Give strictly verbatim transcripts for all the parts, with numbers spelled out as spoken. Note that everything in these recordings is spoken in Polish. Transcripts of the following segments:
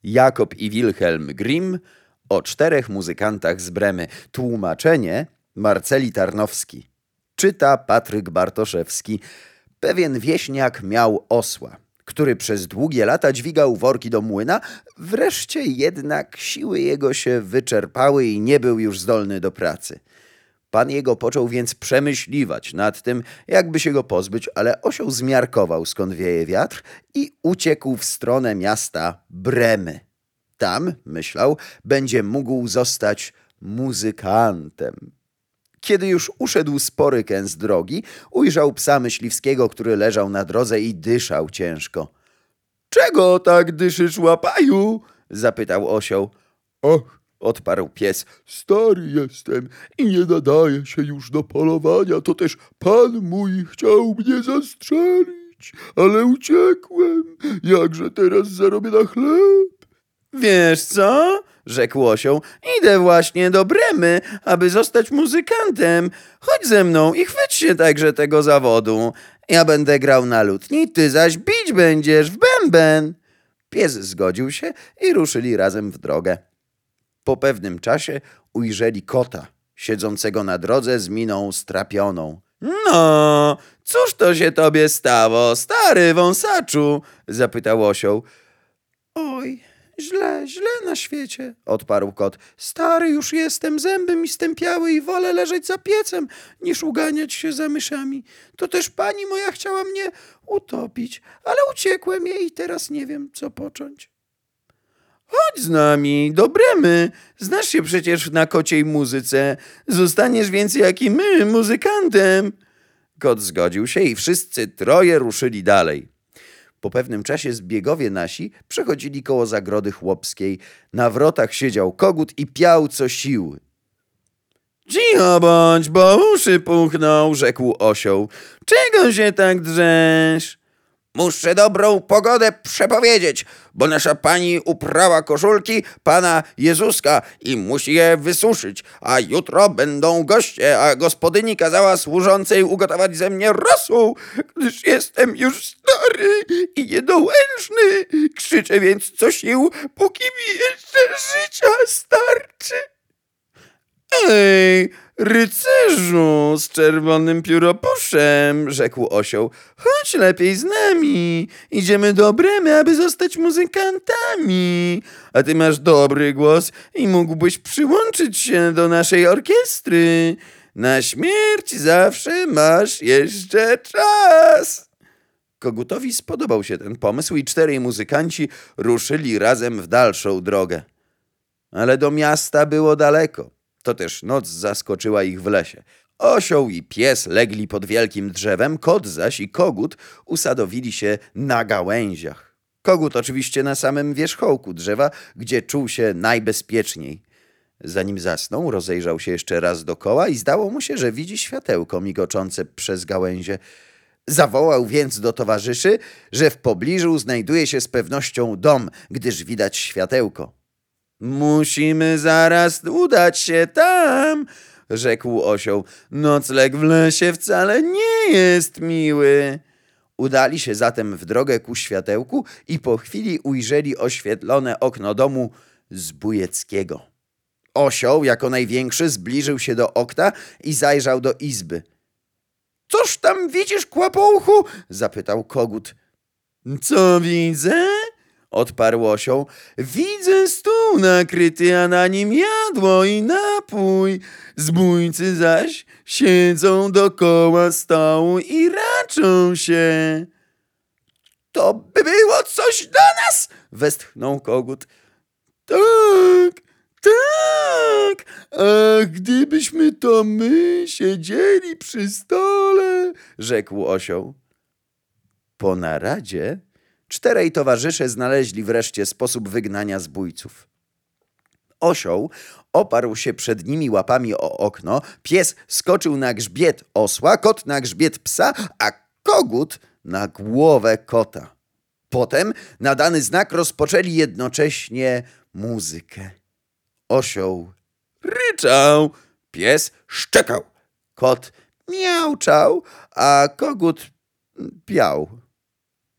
Jakob i Wilhelm Grimm o czterech muzykantach z Bremy. Tłumaczenie Marceli Tarnowski. Czyta Patryk Bartoszewski. Pewien wieśniak miał osła, który przez długie lata dźwigał worki do młyna. Wreszcie jednak siły jego się wyczerpały i nie był już zdolny do pracy. Pan jego począł więc przemyśliwać nad tym, jakby się go pozbyć, ale osioł zmiarkował, skąd wieje wiatr i uciekł w stronę miasta Bremy. Tam, myślał, będzie mógł zostać muzykantem. Kiedy już uszedł spory kęs drogi, ujrzał psa myśliwskiego, który leżał na drodze i dyszał ciężko. — Czego tak dyszysz, łapaju? — zapytał osioł. — Och! — odparł pies. — Stary jestem i nie nadaję się już do polowania. To też pan mój chciał mnie zastrzelić, ale uciekłem. Jakże teraz zarobię na chleb? — Wiesz co? — rzekł osioł. — Idę właśnie do Bremy, aby zostać muzykantem. Chodź ze mną i chwyć się także tego zawodu. Ja będę grał na lutni, ty zaś bić będziesz w bęben. Pies zgodził się i ruszyli razem w drogę. Po pewnym czasie ujrzeli kota, siedzącego na drodze z miną strapioną. — No, cóż to się tobie stało, stary wąsaczu? — zapytał osioł. — Oj, źle, źle na świecie — odparł kot. — Stary już jestem, zęby mi stępiały i wolę leżeć za piecem, niż uganiać się za myszami. To też pani moja chciała mnie utopić, ale uciekłem jej i teraz nie wiem, co począć. Chodź z nami do Bremy. Znasz się przecież na kociej muzyce. Zostaniesz więc jak i my muzykantem. Kot zgodził się i wszyscy troje ruszyli dalej. Po pewnym czasie zbiegowie nasi przechodzili koło zagrody chłopskiej. Na wrotach siedział kogut i piał co siły. — Cicho bądź, bo uszy puchną — rzekł osioł. — Czego się tak drzesz? — Muszę dobrą pogodę przepowiedzieć, bo nasza pani uprała koszulki pana Jezuska i musi je wysuszyć, a jutro będą goście, a gospodyni kazała służącej ugotować ze mnie rosół, gdyż jestem już stary i niedołężny. Krzyczę więc co sił, póki mi jeszcze życia starczy. Ej, rycerzu z czerwonym pióropuszem — rzekł osioł — chodź lepiej z nami. Idziemy do Bremy, aby zostać muzykantami. A ty masz dobry głos i mógłbyś przyłączyć się do naszej orkiestry. Na śmierć zawsze masz jeszcze czas. Kogutowi spodobał się ten pomysł i czterej muzykanci ruszyli razem w dalszą drogę. Ale do miasta było daleko. To też noc zaskoczyła ich w lesie. Osioł i pies legli pod wielkim drzewem, kot zaś i kogut usadowili się na gałęziach. Kogut oczywiście na samym wierzchołku drzewa, gdzie czuł się najbezpieczniej. Zanim zasnął, rozejrzał się jeszcze raz dokoła i zdało mu się, że widzi światełko migoczące przez gałęzie. Zawołał więc do towarzyszy, że w pobliżu znajduje się z pewnością dom, gdyż widać światełko. Musimy zaraz udać się tam — rzekł osioł. Nocleg w lesie wcale nie jest miły. Udali się zatem w drogę ku światełku i po chwili ujrzeli oświetlone okno domu Zbójeckiego. Osioł jako największy zbliżył się do okna i zajrzał do izby. — Coż tam widzisz, kłopouchu? — zapytał kogut. — Co widzę? — odparł osioł. — Widzę stół nakryty, a na nim jadło i napój. Zbójcy zaś siedzą dokoła stołu i raczą się. — To by było coś dla nas! — westchnął kogut. — Tak, tak, a gdybyśmy to my siedzieli przy stole — rzekł osioł. Po naradzie czterej towarzysze znaleźli wreszcie sposób wygnania zbójców. Osioł oparł się przed nimi łapami o okno, pies skoczył na grzbiet osła, kot na grzbiet psa, a kogut na głowę kota. Potem na dany znak rozpoczęli jednocześnie muzykę. Osioł ryczał, pies szczekał, kot miauczał, a kogut piał.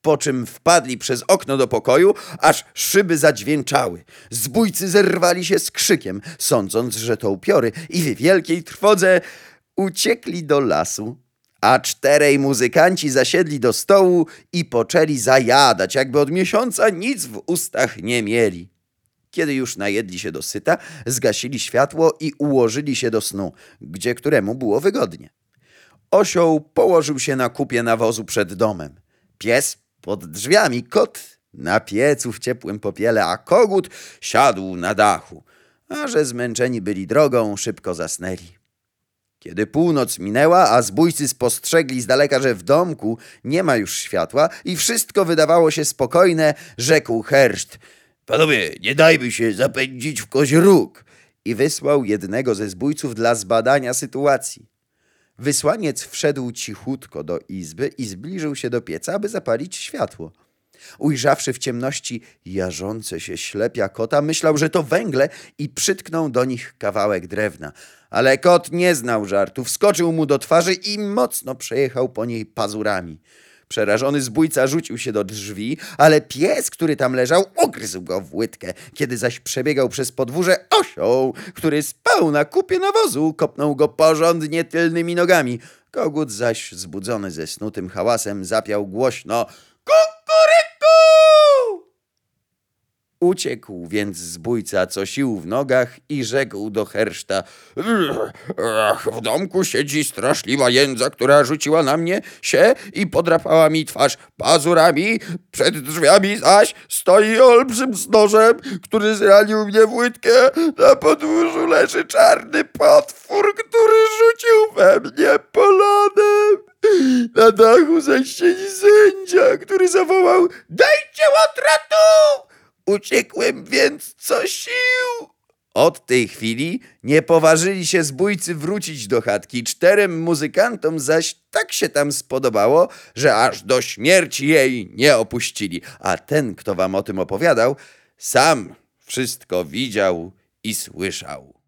po czym wpadli przez okno do pokoju, aż szyby zadźwięczały. Zbójcy zerwali się z krzykiem, sądząc, że to upiory, i w wielkiej trwodze uciekli do lasu. A czterej muzykanci zasiedli do stołu i poczęli zajadać, jakby od miesiąca nic w ustach nie mieli. Kiedy już najedli się dosyta, zgasili światło i ułożyli się do snu, gdzie któremu było wygodnie. Osioł położył się na kupie nawozu przed domem. Pies pod drzwiami, kot na piecu w ciepłym popiele, a kogut siadł na dachu. A że zmęczeni byli drogą, szybko zasnęli. Kiedy północ minęła, a zbójcy spostrzegli z daleka, że w domku nie ma już światła i wszystko wydawało się spokojne, rzekł Herszt: Panowie, nie dajmy się zapędzić w kozi róg. I wysłał jednego ze zbójców dla zbadania sytuacji. Wysłaniec wszedł cichutko do izby i zbliżył się do pieca, aby zapalić światło. Ujrzawszy w ciemności jarzące się ślepia kota, myślał, że to węgle, i przytknął do nich kawałek drewna. Ale kot nie znał żartu, wskoczył mu do twarzy i mocno przejechał po niej pazurami. Przerażony zbójca rzucił się do drzwi, ale pies, który tam leżał, ugryzł go w łydkę. Kiedy zaś przebiegał przez podwórze, osioł, który spał na kupie nawozu, kopnął go porządnie tylnymi nogami. Kogut zaś, zbudzony ze snutym hałasem, zapiał głośno: Kukuryku! Uciekł więc zbójca co sił w nogach i rzekł do Herszta: Ach, w domku siedzi straszliwa jędza, która rzuciła na mnie się i podrapała mi twarz pazurami. Przed drzwiami zaś stoi olbrzym z nożem, który zranił mnie w łydkę. Na podwórzu leży czarny potwór, który rzucił we mnie polonem. Na dachu zaś siedzi sędzia, który zawołał: Dajcie łotratu! Uciekłem więc co sił. Od tej chwili nie poważyli się zbójcy wrócić do chatki. Czterem muzykantom zaś tak się tam spodobało, że aż do śmierci jej nie opuścili. A ten, kto wam o tym opowiadał, sam wszystko widział i słyszał.